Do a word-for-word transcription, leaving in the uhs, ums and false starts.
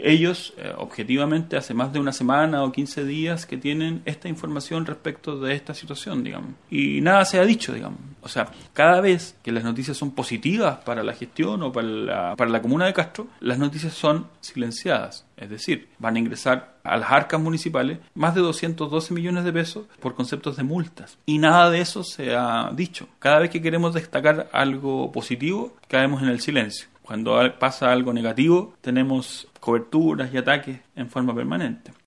ellos, eh, objetivamente, hace más de una semana o quince días que tienen esta información respecto de esta situación, digamos. Y nada se ha dicho, digamos. O sea, cada vez que las noticias son positivas para la gestión o para la, para la comuna de Castro, las noticias son silenciadas. Es decir, van a ingresar a las arcas municipales más de doscientos doce millones de pesos por conceptos de multas. Y nada de eso se ha dicho. Cada vez que queremos destacar algo positivo, caemos en el silencio. Cuando pasa algo negativo, tenemos coberturas y ataques en forma permanente.